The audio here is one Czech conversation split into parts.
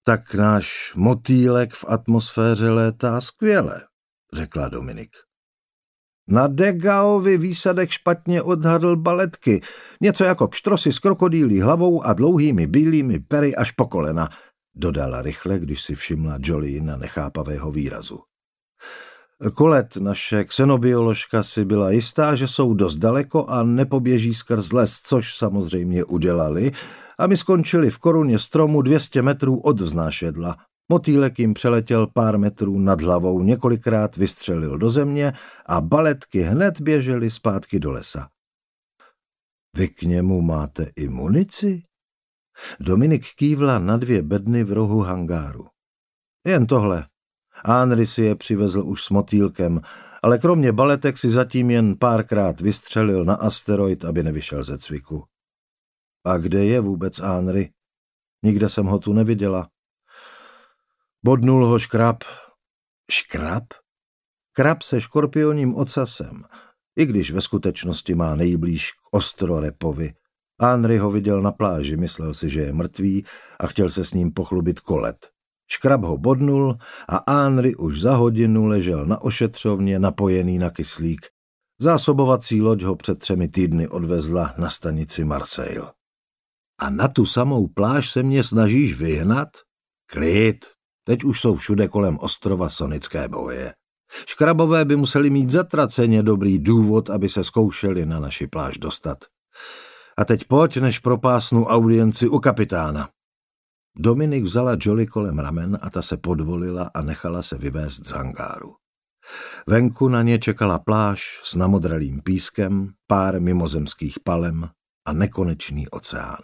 Tak náš motýlek v atmosféře létá skvěle, řekla Dominik. Na Degaovi výsadek špatně odhadl baletky, něco jako pštrosy s krokodýlí hlavou a dlouhými bílými pery až po kolena, dodala rychle, když si všimla Jolina nechápavého výrazu. Colette, naše xenobioložka, si byla jistá, že jsou dost daleko a nepoběží skrz les, což samozřejmě udělali, a my skončili v koruně stromu 200 metrů od vznášedla. Motýlek jim přeletěl pár metrů nad hlavou, několikrát vystřelil do země a baletky hned běžely zpátky do lesa. Vy k němu máte i munici? Dominik kývla na 2 bedny v rohu hangáru. Jen tohle. Henry si je přivezl už s motýlkem, ale kromě baletek si zatím jen párkrát vystřelil na asteroid, aby nevyšel ze cviku. A kde je vůbec Henry? Nikde jsem ho tu neviděla. Bodnul ho škrab. Škrab? Krab se škorpioním ocasem, i když ve skutečnosti má nejblíž k Ostrorepovi. Henry ho viděl na pláži, myslel si, že je mrtvý a chtěl se s ním pochlubit Colette. Škrab ho bodnul a Henry už za hodinu ležel na ošetřovně napojený na kyslík. Zásobovací loď ho před 3 týdny odvezla na stanici Marseille. A na tu samou pláž se mě snažíš vyhnat? Klid, teď už jsou všude kolem ostrova sonické boje. Škrabové by museli mít zatraceně dobrý důvod, aby se zkoušeli na naši pláž dostat. A teď pojď, než propásnu audienci u kapitána. Dominik vzala Jolly kolem ramen a ta se podvolila a nechala se vyvést z hangáru. Venku na ně čekala pláž s namodralým pískem, pár mimozemských palem a nekonečný oceán.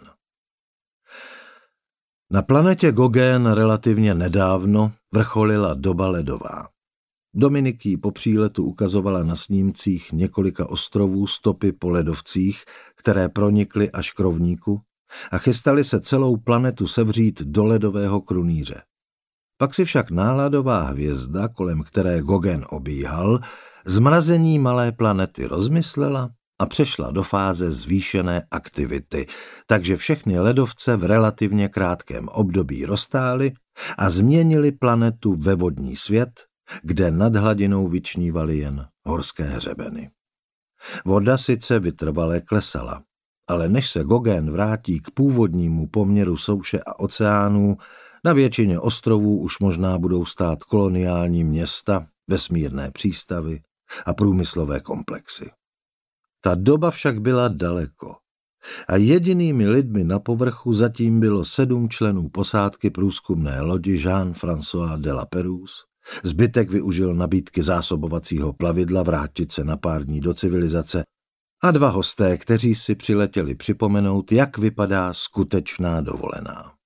Na planetě Gauguin relativně nedávno vrcholila doba ledová. Dominik jí po příletu ukazovala na snímcích několika ostrovů stopy po ledovcích, které pronikly až k rovníku a chystali se celou planetu sevřít do ledového krunýře. Pak si však náladová hvězda, kolem které Gauguin obíhal, zmrazení malé planety rozmyslela a přešla do fáze zvýšené aktivity, takže všechny ledovce v relativně krátkém období roztály a změnili planetu ve vodní svět, kde nad hladinou vyčnívaly jen horské hřebeny. Voda sice vytrvale klesala, ale než se Gauguin vrátí k původnímu poměru souše a oceánů, na většině ostrovů už možná budou stát koloniální města, vesmírné přístavy a průmyslové komplexy. Ta doba však byla daleko a jedinými lidmi na povrchu zatím bylo 7 členů posádky průzkumné lodi Jean-François de la Pérouse. Zbytek využil nabídky zásobovacího plavidla vrátit se na pár dní do civilizace a 2 hosté, kteří si přiletěli připomenout, jak vypadá skutečná dovolená.